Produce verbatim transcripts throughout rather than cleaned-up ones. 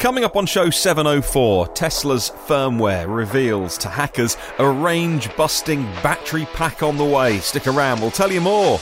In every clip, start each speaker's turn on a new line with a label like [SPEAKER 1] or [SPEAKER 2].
[SPEAKER 1] Coming up on show seven oh four, Tesla's firmware reveals to hackers a range-busting battery pack on the way. Stick around, we'll tell you more.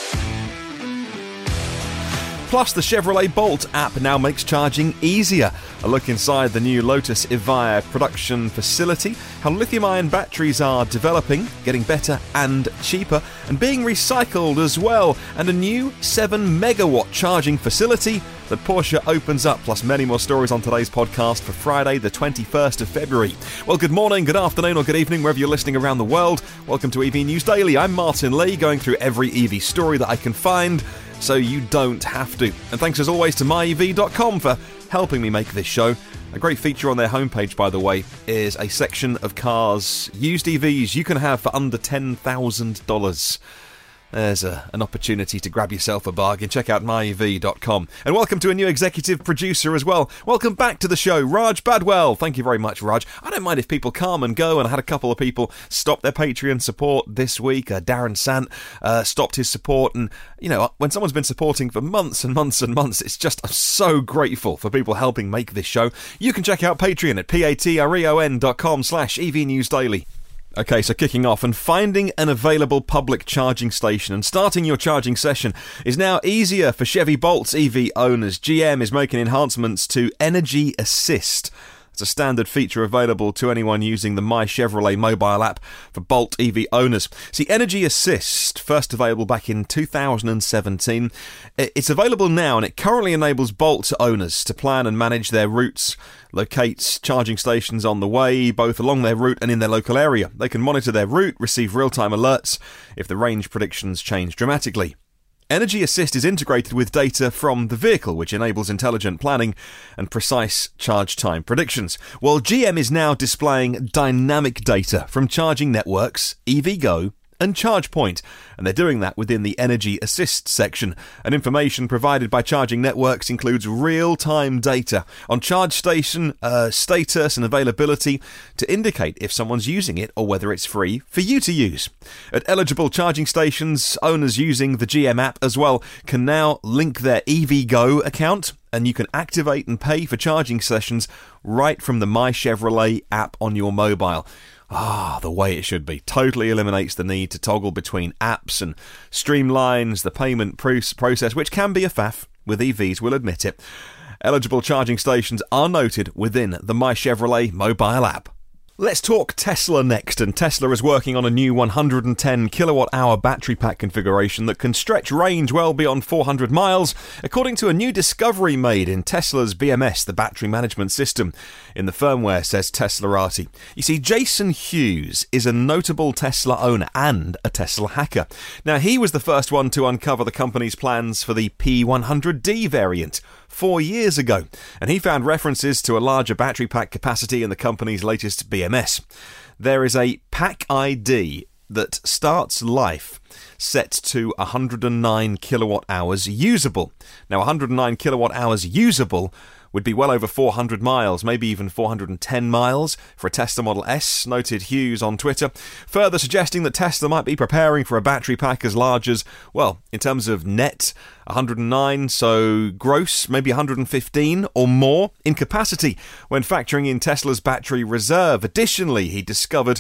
[SPEAKER 1] Plus, the Chevrolet Bolt app now makes charging easier. A look inside the new Lotus Evija production facility, how lithium-ion batteries are developing, getting better and cheaper, and being recycled as well, and a new seven megawatt charging facility that Porsche opens up, plus many more stories on today's podcast for Friday, the twenty-first of February. Well, good morning, good afternoon, or good evening, wherever you're listening around the world. Welcome to E V News Daily. I'm Martin Lee, going through every E V story that I can find, so you don't have to. And thanks as always to my E V dot com for helping me make this show. A great feature on their homepage, by the way, is a section of cars, used E Vs you can have for under ten thousand dollars. There's a, an opportunity to grab yourself a bargain. Check out my E V dot com. And welcome to a new executive producer as well. Welcome back to the show, Raj Badwell. Thank you very much, Raj. I don't mind if people come and go, and I had a couple of people stop their Patreon support this week. Uh, Darren Sant uh, stopped his support, and, you know, when someone's been supporting for months and months and months, it's just, I'm so grateful for people helping make this show. You can check out Patreon at patreon dot com slash E V News Daily. Okay, so kicking off, and finding an available public charging station and starting your charging session is now easier for Chevy Bolt's E V owners. G M is making enhancements to Energy Assist. It's a standard feature available to anyone using the My Chevrolet mobile app for Bolt E V owners. See, Energy Assist, first available back in two thousand seventeen, it's available now, and it currently enables Bolt owners to plan and manage their routes, locate charging stations on the way, both along their route and in their local area. They can monitor their route, receive real-time alerts if the range predictions change dramatically. Energy Assist is integrated with data from the vehicle, which enables intelligent planning and precise charge time predictions. While G M is now displaying dynamic data from charging networks, EVgo, and ChargePoint, and they're doing that within the Energy Assist section. And information provided by charging networks includes real-time data on charge station uh, status and availability to indicate if someone's using it or whether it's free for you to use. At eligible charging stations, owners using the G M app as well can now link their EVgo account, and you can activate and pay for charging sessions right from the My Chevrolet app on your mobile. Ah, the way it should be. Totally eliminates the need to toggle between apps and streamlines the payment process, which can be a faff with E Vs, we'll admit it. Eligible charging stations are noted within the My Chevrolet mobile app. Let's talk Tesla next, and Tesla is working on a new one hundred ten kilowatt hour battery pack configuration that can stretch range well beyond four hundred miles, according to a new discovery made in Tesla's B M S, the battery management system, in the firmware, says Teslarati. You see, Jason Hughes is a notable Tesla owner and a Tesla hacker. Now, he was the first one to uncover the company's plans for the P one hundred D variant four years ago, and he found references to a larger battery pack capacity in the company's latest B M S. There is a pack I D that starts life set to one hundred nine kilowatt hours usable. Now, one hundred nine kilowatt hours usable would be well over four hundred miles, maybe even four hundred ten miles for a Tesla Model S, noted Hughes on Twitter, further suggesting that Tesla might be preparing for a battery pack as large as, well, in terms of net, one hundred nine, so gross, maybe one hundred fifteen or more in capacity when factoring in Tesla's battery reserve. Additionally, he discovered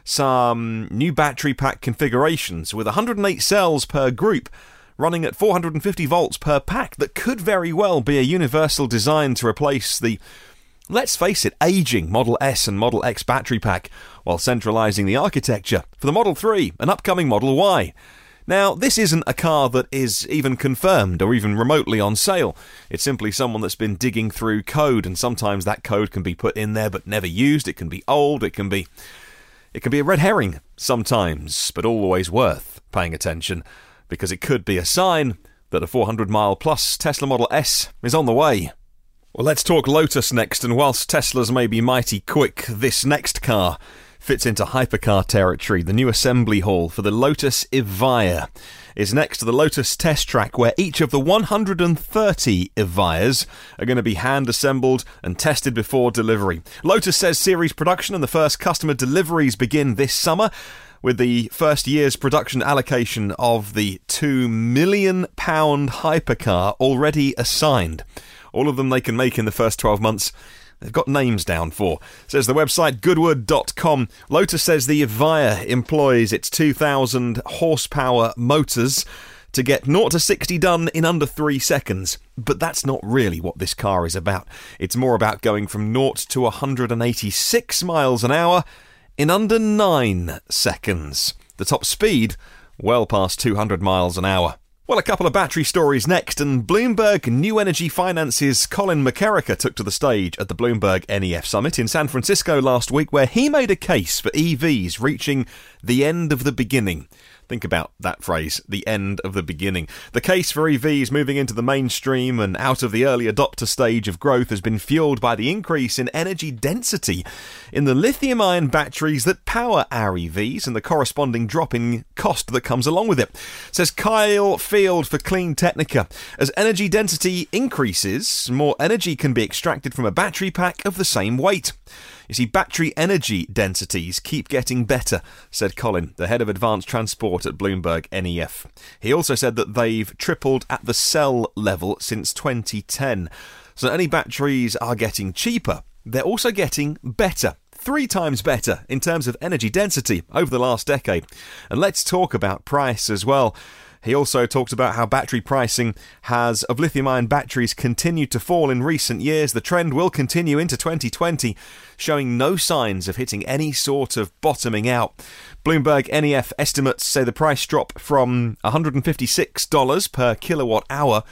[SPEAKER 1] some new battery pack configurations with one hundred eight cells per group, running at four hundred fifty volts per pack, that could very well be a universal design to replace the, let's face it, aging Model S and Model X battery pack, while centralising the architecture for the Model three and upcoming Model Y. Now, this isn't a car that is even confirmed or even remotely on sale. It's simply someone that's been digging through code, and sometimes that code can be put in there but never used. It can be old, it can be it can be a red herring sometimes, but always worth paying attention, because it could be a sign that a four hundred mile plus Tesla Model S is on the way. Well, let's talk Lotus next, and whilst Teslas may be mighty quick, this next car fits into hypercar territory. The new assembly hall for the Lotus Evija is next to the Lotus test track, where each of the one hundred thirty Evijas are going to be hand-assembled and tested before delivery. Lotus says series production and the first customer deliveries begin this summer, with the first year's production allocation of the two million pound hypercar already assigned. All of them they can make in the first twelve months. They've got names down for. Says the website goodwood dot com. Lotus says the Evija employs its two thousand horsepower motors to get zero to sixty done in under three seconds. But that's not really what this car is about. It's more about going from zero to one hundred eighty-six miles an hour in under nine seconds. The top speed, well past two hundred miles an hour. Well, a couple of battery stories next, and Bloomberg New Energy Finance's Colin McKerracher took to the stage at the Bloomberg N E F Summit in San Francisco last week, where he made a case for E Vs reaching the end of the beginning. Think about that phrase, the end of the beginning. The case for E Vs moving into the mainstream and out of the early adopter stage of growth has been fueled by the increase in energy density in the lithium-ion batteries that power our E Vs and the corresponding drop in cost that comes along with it. Says Kyle Field for Clean Technica. As energy density increases, more energy can be extracted from a battery pack of the same weight. You see, battery energy densities keep getting better, said Colin, the head of advanced transport at Bloomberg N E F. He also said that they've tripled at the cell level since twenty ten. So not only batteries are getting cheaper, they're also getting better. Three times better in terms of energy density over the last decade. And let's talk about price as well. He also talked about how battery pricing has of lithium-ion batteries continued to fall in recent years. The trend will continue into twenty twenty, showing no signs of hitting any sort of bottoming out. Bloomberg N E F estimates say the price drop from one hundred fifty-six dollars per kilowatt hour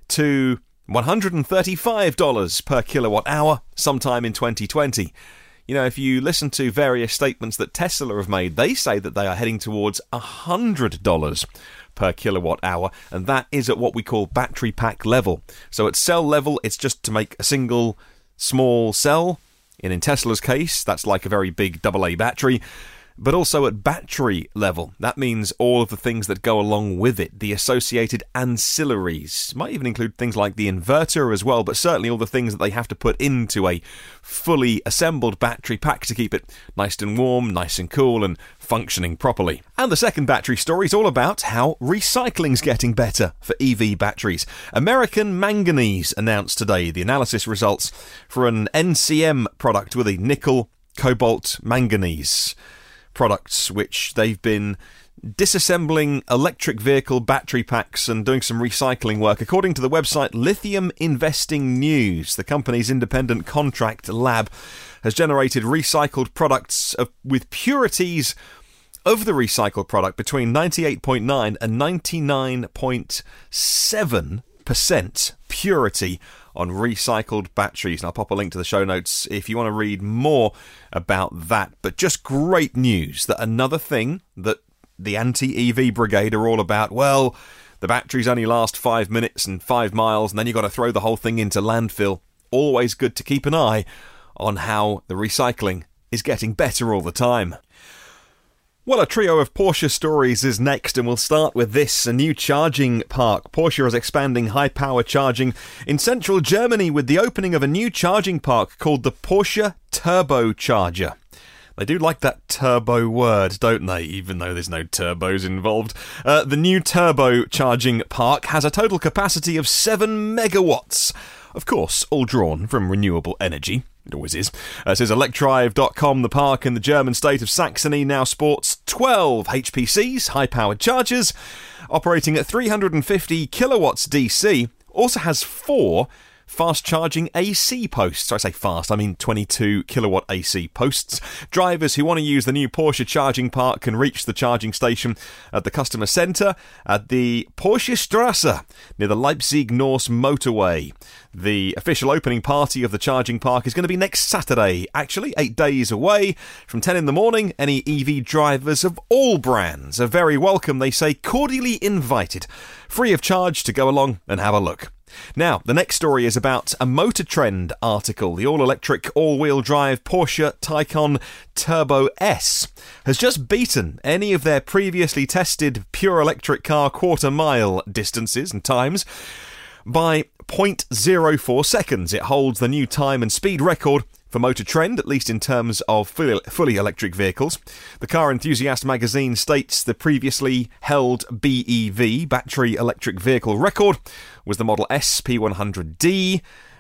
[SPEAKER 1] to one hundred thirty-five dollars per kilowatt hour sometime in twenty twenty. You know, if you listen to various statements that Tesla have made, they say that they are heading towards one hundred dollars per kilowatt hour, and that is at what we call battery pack level. So at cell level, it's just to make a single small cell. And in Tesla's case, that's like a very big double A battery. But also at battery level, that means all of the things that go along with it, the associated ancillaries. Might even include things like the inverter as well, but certainly all the things that they have to put into a fully assembled battery pack to keep it nice and warm, nice and cool, and functioning properly. And the second battery story is all about how recycling's getting better for E V batteries. American Manganese announced today the analysis results for an N C M product with a nickel, cobalt, manganese products, which they've been disassembling electric vehicle battery packs and doing some recycling work. According to the website Lithium Investing News, the company's independent contract lab has generated recycled products of, with purities of the recycled product between ninety-eight point nine and ninety-nine point seven percent purity on recycled batteries. And I'll pop a link to the show notes if you want to read more about that. But just great news that another thing that the anti-E V brigade are all about, well, the batteries only last five minutes and five miles, and then you've got to throw the whole thing into landfill. Always good to keep an eye on how the recycling is getting better all the time. Well, a trio of Porsche stories is next, and we'll start with this. A new charging park. Porsche is expanding high-power charging in central Germany with the opening of a new charging park called the Porsche Turbocharger. They do like that turbo word, don't they, even though there's no turbos involved. Uh, the new turbo charging park has a total capacity of seven megawatts. Of course, all drawn from renewable energy. It always is. Uh, says electrive dot com, the park in the German state of Saxony now sports twelve H P Cs, high-powered chargers, operating at three hundred fifty kilowatts D C. Also has four fast-charging A C posts. I say fast, I mean twenty-two kilowatt A C posts. Drivers who want to use the new Porsche charging park can reach the charging station at the customer centre at the Porsche Strasse near the Leipzig-Norse motorway. The official opening party of the charging park is going to be next Saturday, actually, eight days away. From ten in the morning, any E V drivers of all brands are very welcome, they say, cordially invited, free of charge to go along and have a look. Now, the next story is about a Motor Trend article. The all-electric, all-wheel drive Porsche Taycan Turbo S has just beaten any of their previously tested pure electric car quarter-mile distances and times by zero point zero four seconds. It holds the new time and speed record for Motor Trend, at least in terms of fully, fully electric vehicles. The Car Enthusiast magazine states the previously held B E V, battery electric vehicle record, was the Model S P one hundred D,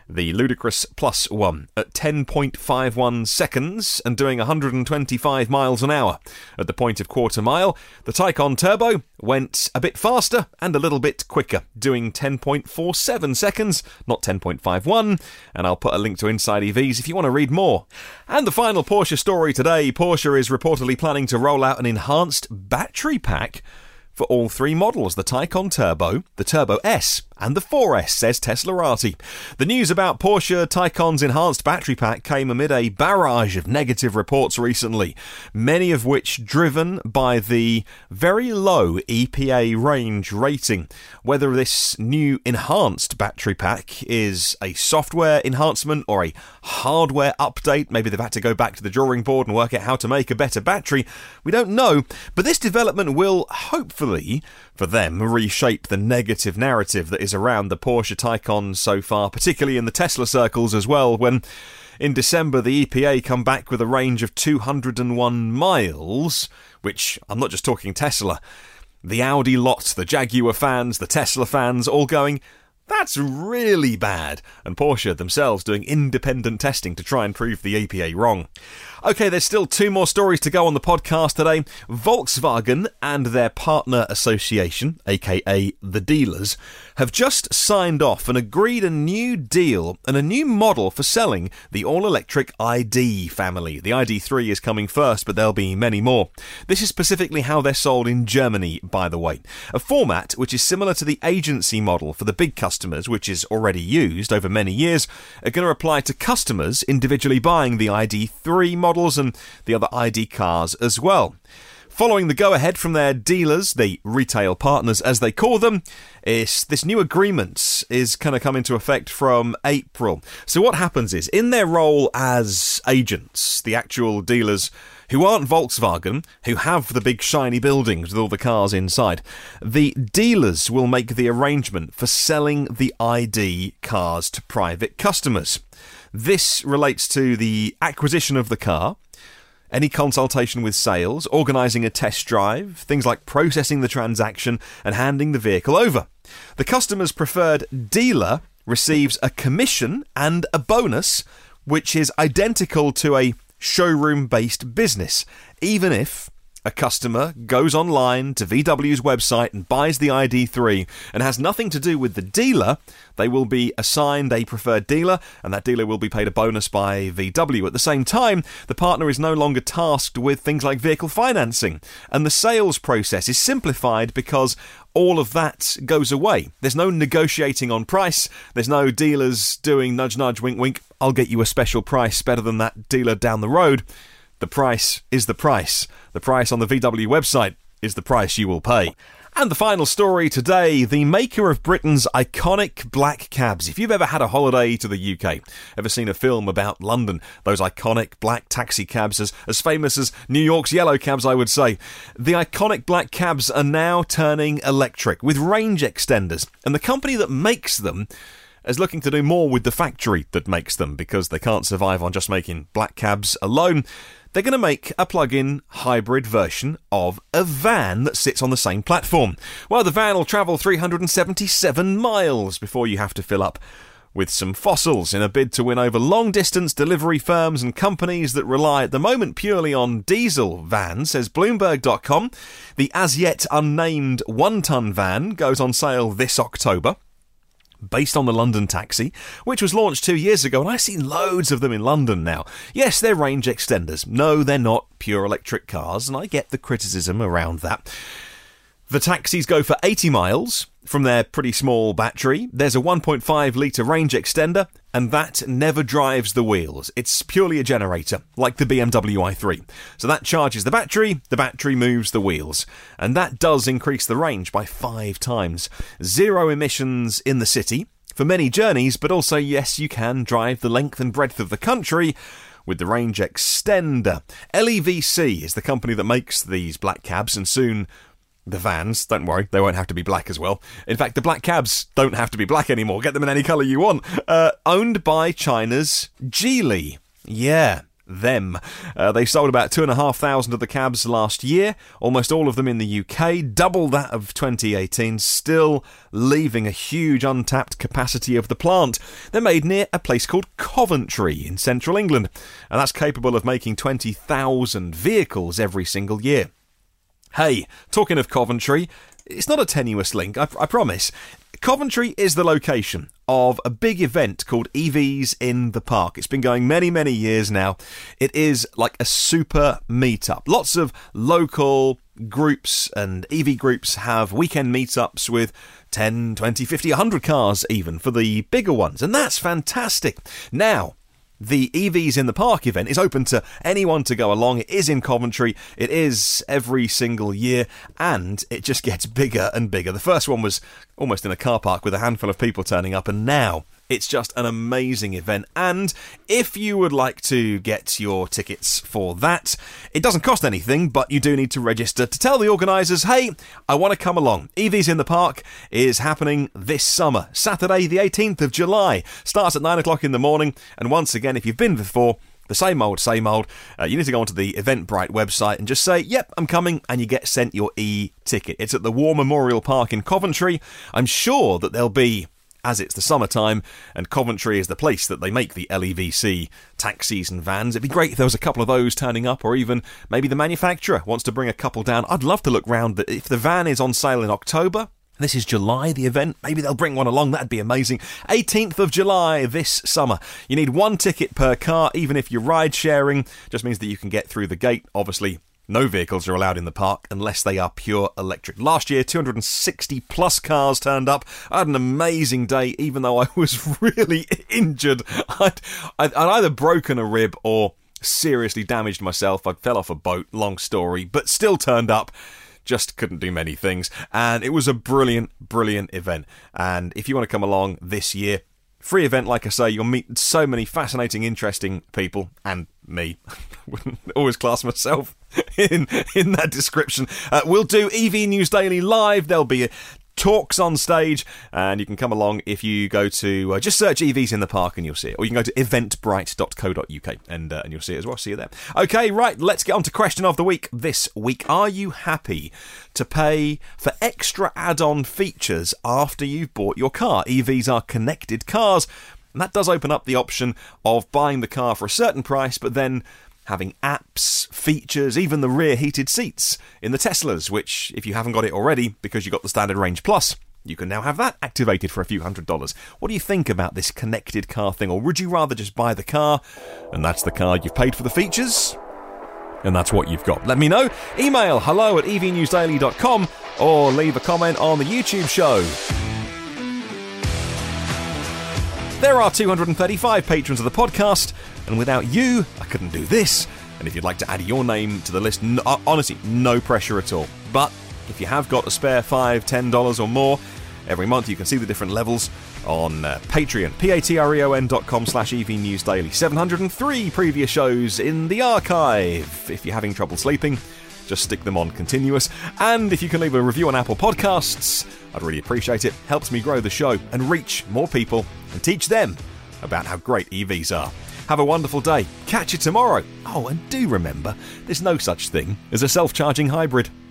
[SPEAKER 1] the ludicrous plus one, at ten point five one seconds and doing one hundred twenty-five miles an hour. At the point of quarter mile, the Taycan Turbo went a bit faster and a little bit quicker, doing ten point four seven seconds, not ten point five one, and I'll put a link to Inside E Vs if you want to read more. And the final Porsche story today, Porsche is reportedly planning to roll out an enhanced battery pack for all three models, the Taycan Turbo, the Turbo S, and the four S, says Teslarati. The news about Porsche Taycan's enhanced battery pack came amid a barrage of negative reports recently, many of which driven by the very low E P A range rating. Whether this new enhanced battery pack is a software enhancement or a hardware update, maybe they've had to go back to the drawing board and work out how to make a better battery, we don't know, but this development will hopefully, for them, reshape the negative narrative that is around the Porsche Taycan so far, particularly in the Tesla circles as well, when in December the E P A come back with a range of two hundred one miles, which, I'm not just talking Tesla, the Audi lot, the Jaguar fans, the Tesla fans, all going, that's really bad, and Porsche themselves doing independent testing to try and prove the E P A wrong. Okay, there's still two more stories to go on the podcast today. Volkswagen and their partner association, aka the dealers, have just signed off and agreed a new deal and a new model for selling the all-electric I D family. The I D three is coming first, but there'll be many more. This is specifically how they're sold in Germany, by the way. A format which is similar to the agency model for the big customers, which is already used over many years, are going to apply to customers individually buying the I D three model and the other I D cars as well. Following the go-ahead from their dealers, the retail partners as they call them, is this new agreement is going to come into effect from April. So what happens is, in their role as agents, the actual dealers who aren't Volkswagen, who have the big shiny buildings with all the cars inside, the dealers will make the arrangement for selling the I D cars to private customers. This relates to the acquisition of the car, any consultation with sales, organising a test drive, things like processing the transaction and handing the vehicle over. The customer's preferred dealer receives a commission and a bonus, which is identical to a showroom-based business, even if a customer goes online to V W's website and buys the I D three and has nothing to do with the dealer. They will be assigned a preferred dealer, and that dealer will be paid a bonus by V W. At the same time, the partner is no longer tasked with things like vehicle financing, and the sales process is simplified because all of that goes away. There's no negotiating on price. There's no dealers doing nudge nudge wink wink, I'll get you a special price better than that dealer down the road. The price is the price. The price on the V W website is the price you will pay. And the final story today, the maker of Britain's iconic black cabs. If you've ever had a holiday to the U K, ever seen a film about London, those iconic black taxi cabs, as, as famous as New York's yellow cabs, I would say, the iconic black cabs are now turning electric with range extenders. And the company that makes them is looking to do more with the factory that makes them, because they can't survive on just making black cabs alone. They're going to make a plug-in hybrid version of a van that sits on the same platform. Well, the van will travel three hundred seventy-seven miles before you have to fill up with some fossils in a bid to win over long-distance delivery firms and companies that rely at the moment purely on diesel vans, says Bloomberg dot com. The as-yet unnamed one-ton van goes on sale this October, based on the London Taxi, which was launched two years ago, and I've seen loads of them in London now. Yes, they're range extenders. No, they're not pure electric cars, and I get the criticism around that. The taxis go for eighty miles from their pretty small battery. There's a one point five litre range extender, and that never drives the wheels. It's purely a generator, like the B M W i three. So that charges the battery, the battery moves the wheels, and that does increase the range by five times. Zero emissions in the city for many journeys, but also, yes, you can drive the length and breadth of the country with the range extender. L E V C is the company that makes these black cabs, and soon the vans, don't worry, they won't have to be black as well. In fact, the black cabs don't have to be black anymore. Get them in any colour you want. Uh, owned by China's Geely. Yeah, them. Uh, they sold about two and a half thousand of the cabs last year, almost all of them in the U K, double that of twenty eighteen, still leaving a huge untapped capacity of the plant. They're made near a place called Coventry in central England, and that's capable of making twenty thousand vehicles every single year. Hey, talking of Coventry, it's not a tenuous link, I, I promise. Coventry is the location of a big event called E Vs in the Park. It's been going many, many years now. It is like a super meetup. Lots of local groups and E V groups have weekend meetups with ten, twenty, fifty, one hundred cars even for the bigger ones. And that's fantastic. Now, the E Vs in the Park event is open to anyone to go along. It is in Coventry. It is every single year, and it just gets bigger and bigger. The first one was almost in a car park with a handful of people turning up, and now it's just an amazing event. And if you would like to get your tickets for that, it doesn't cost anything, but you do need to register to tell the organisers, hey, I want to come along. E Vs in the Park is happening this summer, Saturday the eighteenth of July. Starts at nine o'clock in the morning, and once again, if you've been before, the same old, same old. Uh, you need to go onto the Eventbrite website and just say, yep, I'm coming, and you get sent your e-ticket. It's at the War Memorial Park in Coventry. I'm sure that there'll be, as it's the summertime, and Coventry is the place that they make the L E V C taxis and vans. It'd be great if there was a couple of those turning up, or even maybe the manufacturer wants to bring a couple down. I'd love to look round. If the van is on sale in October, this is July, the event, maybe they'll bring one along. That'd be amazing. eighteenth of July this summer. You need one ticket per car, even if you're ride sharing. Just means that you can get through the gate. Obviously, no vehicles are allowed in the park unless they are pure electric. Last year, two hundred sixty plus cars turned up. I had an amazing day, even though I was really injured. I'd, I'd, I'd either broken a rib or seriously damaged myself. I fell off a boat, long story, but still turned up. Just couldn't do many things. And it was a brilliant, brilliant event. And if you want to come along this year, free event, like I say, you'll meet so many fascinating, interesting people, and me. Wouldn't always class myself in in that description. Uh, we'll do E V News Daily live. There'll be a talks on stage, and you can come along if you go to uh, just search E Vs in the Park and you'll see it, or you can go to eventbrite dot co dot uk and uh, and you'll see it as well. See you there. Okay, right, let's get on to question of the week this week. Are you happy to pay for extra add-on features after you've bought your car? E Vs are connected cars, and that does open up the option of buying the car for a certain price, but then having apps, features, even the rear heated seats in the Teslas, which, if you haven't got it already because you got the Standard Range Plus, you can now have that activated for a few hundred dollars. What do you think about this connected car thing? Or would you rather just buy the car, and that's the car you've paid for the features, and that's what you've got? Let me know. Email hello at e v news daily dot com or leave a comment on the YouTube show. There are two hundred thirty-five patrons of the podcast, and without you, I couldn't do this. And if you'd like to add your name to the list, no, honestly, no pressure at all. But if you have got a spare five dollars, ten dollars or more, every month you can see the different levels on uh, Patreon, p-a-t-r-e-o-n dot com slash evnewsdaily. seven hundred three previous shows in the archive. If you're having trouble sleeping, just stick them on continuous. And if you can leave a review on Apple Podcasts, I'd really appreciate it. Helps me grow the show and reach more people and teach them about how great E Vs are. Have a wonderful day. Catch you tomorrow. Oh, and do remember, there's no such thing as a self-charging hybrid.